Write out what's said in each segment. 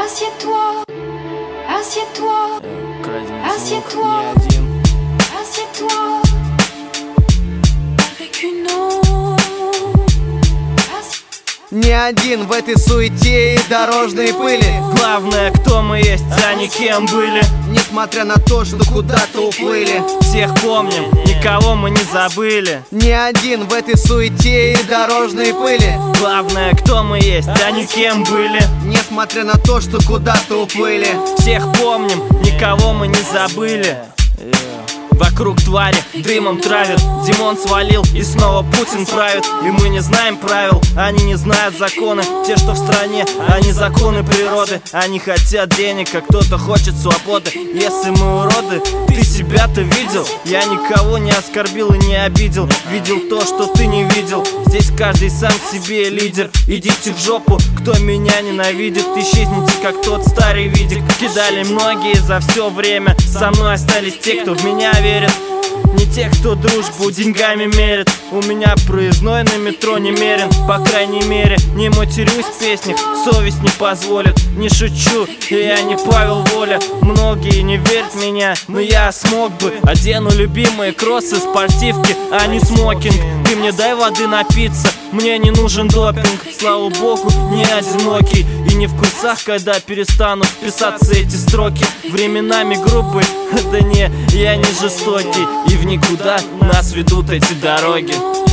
Assieds-toi, assieds-toi, assieds-toi, assieds-toi avec une autre. Не один в этой суете и дорожной пыли. Главное, кто мы есть, а не кем были. Несмотря на то, что куда-то уплыли, всех помним, никого мы не забыли. Не один в этой суете и дорожной пыли. Главное, кто мы есть, а не кем были. Несмотря на то, что куда-то уплыли, всех помним, никого мы не забыли. Вокруг твари дымом травят, Димон свалил и снова Путин правит. И мы не знаем правил, они не знают законы. Те, что в стране, они законы природы. Они хотят денег, а кто-то хочет свободы. Если мы уроды, ты себя-то видел? Я никого не оскорбил и не обидел. Видел то, что ты не видел. Здесь каждый сам себе лидер. Идите в жопу, кто меня ненавидит. Исчезните, как тот старый видик. Кидали многие за все время. Со мной остались те, кто в меня верит. Не те, кто дружбу деньгами мерит. У меня проездной на метро немерен. По крайней мере, не матерюсь в песнях, совесть не позволит. Не шучу, я не Павел Воля. Многие не верят в меня, но я смог бы. Одену любимые кроссы, спортивки, а не смокинг. Ты мне дай воды напиться, мне не нужен допинг. Слава богу, не одинокий. И не в курсах, когда перестанут писаться эти строки. Временами грубый, да не, я не жестокий. И в никуда нас ведут эти дороги.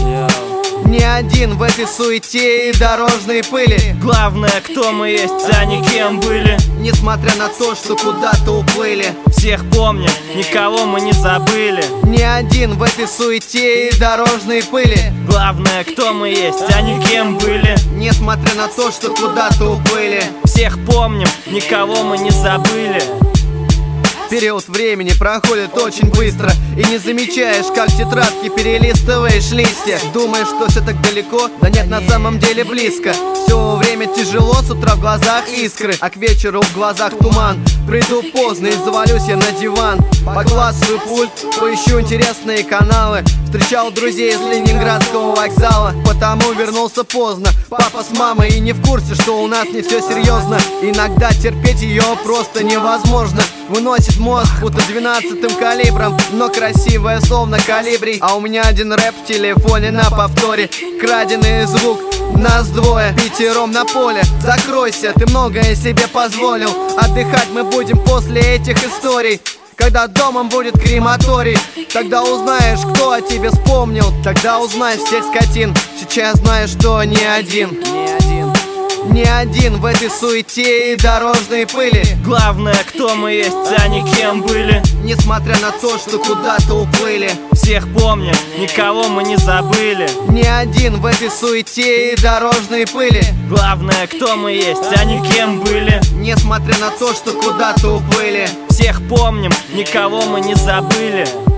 Не один в этой суете и дорожной пыли. Главное, кто мы есть, а не кем были. Несмотря на то, что куда-то уплыли, всех помним, никого мы не забыли. Не один в этой суете и дорожной пыли. Главное, кто мы есть, а не кем были. Несмотря на то, что куда-то уплыли, всех помним, никого мы не забыли. Период времени проходит очень быстро, и не замечаешь, как тетрадки перелистываешь листья. Думаешь, что все так далеко, да нет, на самом деле близко. Все время тяжело, с утра в глазах искры, а к вечеру в глазах туман. Приду поздно и завалюсь я на диван. Поклассываю пульт, поищу интересные каналы. Встречал друзей из Ленинградского вокзала, потому вернулся поздно. Папа с мамой и не в курсе, что у нас не все серьезно. Иногда терпеть ее просто невозможно. Выносит мозг будто 12-м калибром, но красивая словно калибрий. А у меня один рэп в телефоне на повторе. Краденый звук, нас двое, пятером на поле. Закройся, ты многое себе позволил. Отдыхать мы будем после этих историй. Когда домом будет крематорий, тогда узнаешь, кто о тебе вспомнил. Тогда узнаешь всех скотин. Сейчас знаешь, что не один. Не один в этой суете и дорожной пыли. Главное, кто мы есть, а не кем были. Несмотря на то, что куда-то уплыли, всех помним, никого мы не забыли. Не один в этой суете и дорожной пыли. Главное, кто мы есть, а не кем были. Несмотря на то, что куда-то уплыли, всех помним, никого мы не забыли.